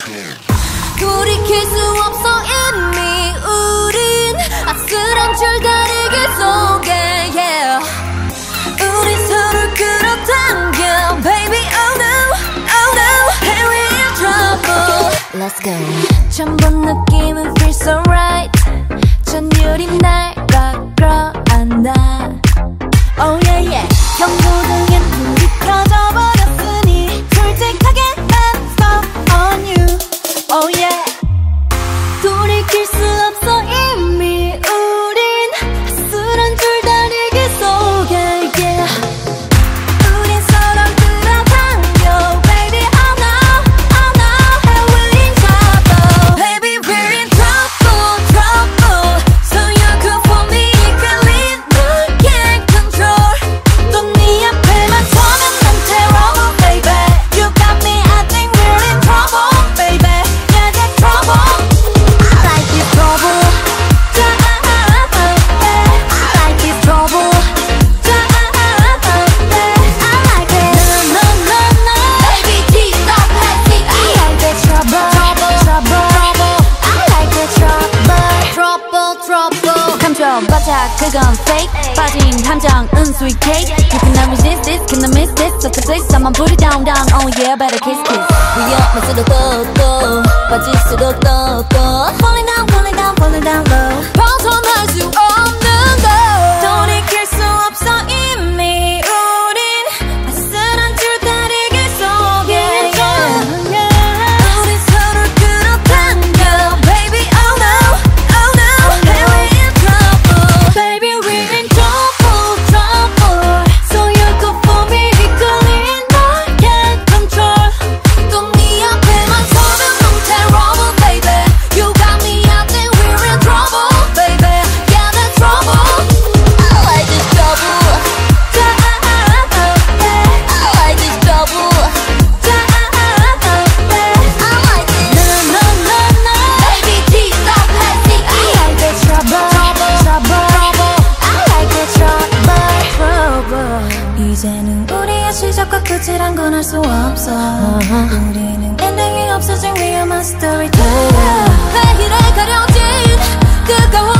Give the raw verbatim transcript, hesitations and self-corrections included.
돌이킬 수 없어 이미 우린 아슬한 줄다리기 속에 yeah. 우리 서로를 끌어당겨 baby oh no oh no here we in trouble let's go 처음 본 느낌은 feel so right 전율이 날 끌어안아 oh yeah yeah 경고등엔 불이 켜져버렸으니 솔직하게 hands up on you oh yeah 돌이킬 수 없어 이미 우린 아슬한 줄다리기 속에 yeah. 우린 서로 끌어당겨 baby oh no oh no and we're in trouble baby we're in trouble trouble so you're good for me 이끌린 널 can't control 또 네 앞에만 서면 난 terrible baby you got me I think we're in trouble baby yeah that's trouble 바짝 그건 fake 빠진 함정은 sweet cake You cannot resist this, cannot miss this So to place someone put it down down Oh yeah better kiss kiss 위험할수록 더더 빠질수록 더더 Falling down falling down falling down low 벗어날 수 없는 거 돌이킬 수 없어 이미 우린 아슬한 줄다리기 속에 yeah. 우린 서로를 끌어당겨 Baby oh no oh no here we in trouble Baby we're in trouble trouble So you're good for me 이끌린 널 can't control 또 네 앞에만 서면 I'm terrible baby You got me I think we're in trouble baby Yeah that's trouble I like this trouble I like this trouble I like it No no no no Baby please stop let's see I like the trouble trouble trouble I like the trouble trouble 이제는 우리의 시작과 끝이란 건 알 수 없어 우리는 엔딩이 없어진 위험한 스토리텔러 왜 이래 가려진 뜨거워